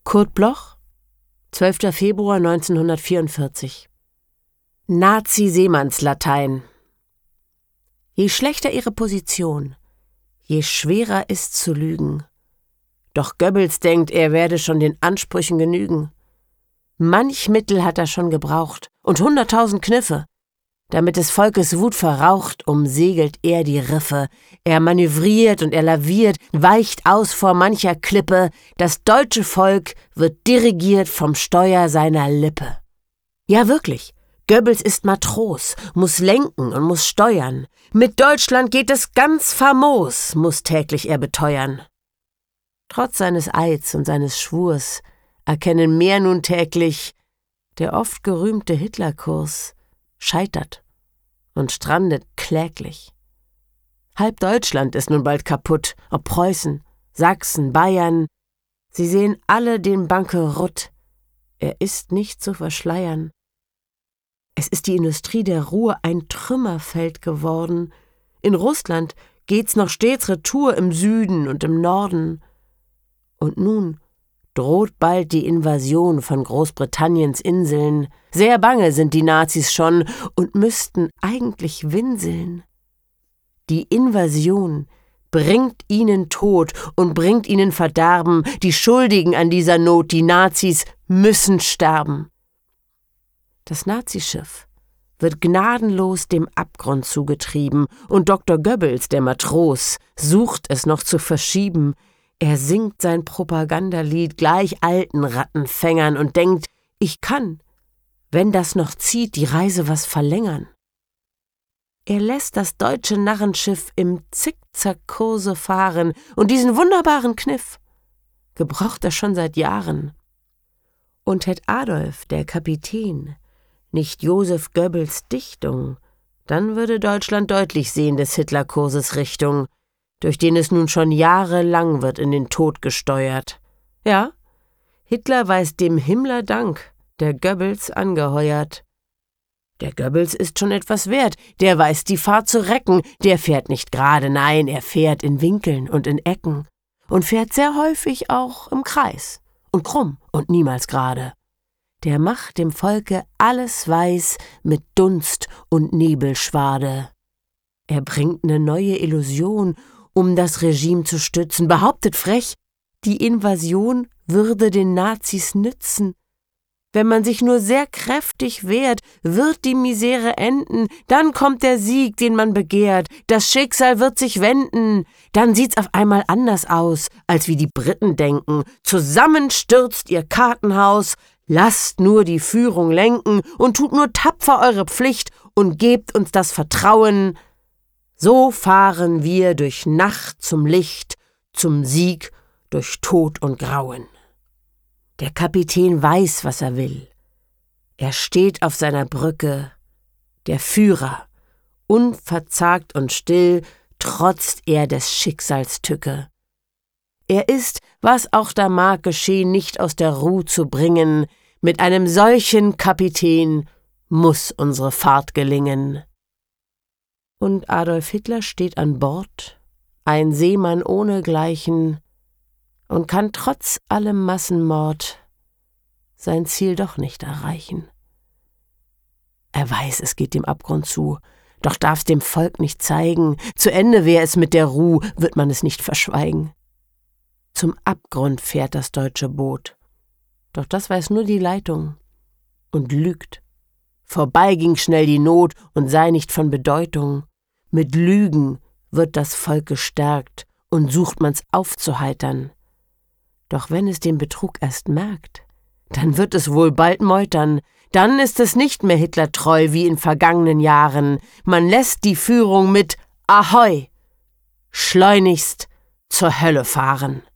Kurt Bloch, 12. Februar 1944. Nazi-Seemannslatein. Je schlechter ihre Position, je schwerer ist zu lügen. Doch Goebbels denkt, er werde schon den Ansprüchen genügen. Manch Mittel hat er schon gebraucht und 100.000 Kniffe. Damit des Volkes Wut verraucht, umsegelt er die Riffe. Er manövriert und er laviert, weicht aus vor mancher Klippe. Das deutsche Volk wird dirigiert vom Steuer seiner Lippe. Ja wirklich, Goebbels ist Matros, muss lenken und muss steuern. Mit Deutschland geht es ganz famos, muss täglich er beteuern. Trotz seines Eids und seines Schwurs erkennen mehr nun täglich, der oft gerühmte Hitlerkurs scheitert und strandet kläglich. Halb Deutschland ist nun bald kaputt, ob Preußen, Sachsen, Bayern. Sie sehen alle den Bankerutt. Er ist nicht zu verschleiern. Es ist die Industrie der Ruhr ein Trümmerfeld geworden. In Russland geht's noch stets retour im Süden und im Norden. Und nun droht bald die Invasion von Großbritanniens Inseln. Sehr bange sind die Nazis schon und müssten eigentlich winseln. Die Invasion bringt ihnen Tod und bringt ihnen Verderben. Die Schuldigen an dieser Not, die Nazis, müssen sterben. Das Nazischiff wird gnadenlos dem Abgrund zugetrieben und Dr. Goebbels, der Matros, sucht es noch zu verschieben. Er singt sein Propagandalied gleich alten Rattenfängern und denkt, ich kann, wenn das noch zieht, die Reise was verlängern. Er lässt das deutsche Narrenschiff im Zickzackkurse fahren und diesen wunderbaren Kniff gebraucht er schon seit Jahren. Und hätt Adolf, der Kapitän, nicht Joseph Goebbels Dichtung, dann würde Deutschland deutlich sehen des Hitlerkurses Richtung, durch den es nun schon jahrelang wird in den Tod gesteuert. Ja, Hitler weiß dem Himmler Dank, der Goebbels angeheuert. Der Goebbels ist schon etwas wert, der weiß die Fahrt zu recken, der fährt nicht gerade, nein, er fährt in Winkeln und in Ecken und fährt sehr häufig auch im Kreis und krumm und niemals gerade. Der macht dem Volke alles weiß mit Dunst und Nebelschwade. Er bringt ne neue Illusion, um das Regime zu stützen, behauptet frech, die Invasion würde den Nazis nützen. Wenn man sich nur sehr kräftig wehrt, wird die Misere enden, dann kommt der Sieg, den man begehrt, das Schicksal wird sich wenden, dann sieht's auf einmal anders aus, als wie die Briten denken. Zusammen stürzt ihr Kartenhaus, lasst nur die Führung lenken und tut nur tapfer eure Pflicht und gebt uns das Vertrauen. So fahren wir durch Nacht zum Licht, zum Sieg durch Tod und Grauen. Der Kapitän weiß, was er will. Er steht auf seiner Brücke. Der Führer, unverzagt und still, trotzt er des Schicksals Tücke. Er ist, was auch da mag geschehen, nicht aus der Ruh zu bringen. Mit einem solchen Kapitän muss unsere Fahrt gelingen. Und Adolf Hitler steht an Bord, ein Seemann ohnegleichen, und kann trotz allem Massenmord sein Ziel doch nicht erreichen. Er weiß, es geht dem Abgrund zu, doch darf's dem Volk nicht zeigen, zu Ende wär es mit der Ruh, wird man es nicht verschweigen. Zum Abgrund fährt das deutsche Boot, doch das weiß nur die Leitung und lügt. Vorbei ging schnell die Not und sei nicht von Bedeutung. Mit Lügen wird das Volk gestärkt und sucht man's aufzuheitern. Doch wenn es den Betrug erst merkt, dann wird es wohl bald meutern. Dann ist es nicht mehr Hitler treu wie in vergangenen Jahren. Man lässt die Führung mit Ahoi schleunigst zur Hölle fahren.